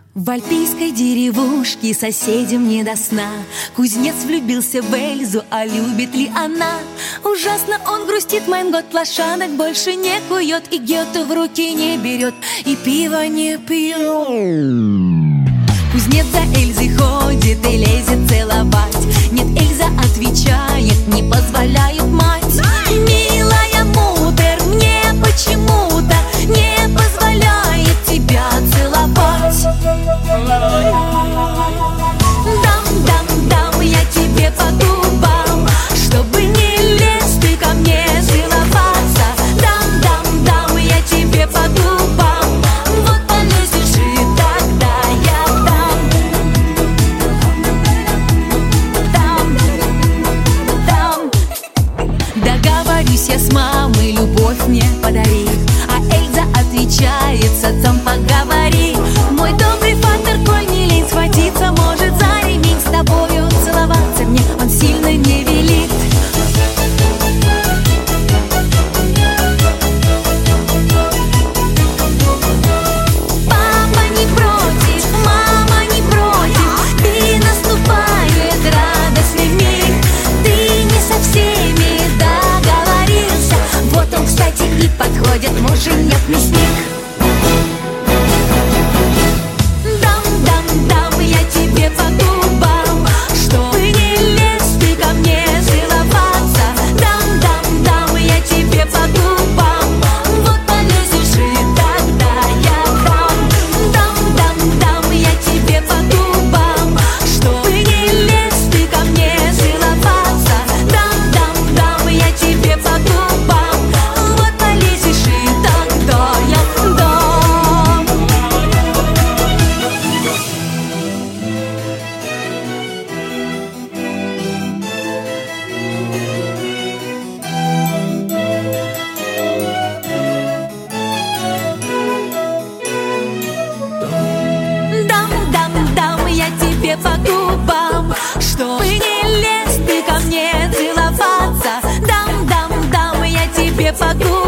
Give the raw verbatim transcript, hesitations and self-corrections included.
В альпийской деревушке соседям не до сна. Кузнец влюбился в Эльзу, а любит ли она? Ужасно он грустит, Майнгот лошадок больше не кует, и Гёте в руки не берет, и пиво не пьет. Кузнец за Эльзой ходит и лезет целовать. Нет, Эльза отвечает, не позволяет мать. Милая Мудер, мне почему-то не позволяет тебя целовать. Дам, дам, дам я тебе по губам, чтобы не лезть ты ко мне целоваться. Дам, дам, дам я тебе по губам, вот полезешь и тогда я дам. Дам, дам. Договорюсь я с мамой, любовь мне подари. А Эльза отвечает, с отцом поговори. Мой добрый фатер, коль не лень схватиться, может за ремень с тобою целоваться мне он сильно не велит. Папа не против, мама не против, и наступает радостный миг. Ты не со всеми договорился, вот он, кстати, и подходит муженек-мясник. По губам, чтобы не лезть ты ко мне целоваться. Дам, дам, дам я тебе по губам.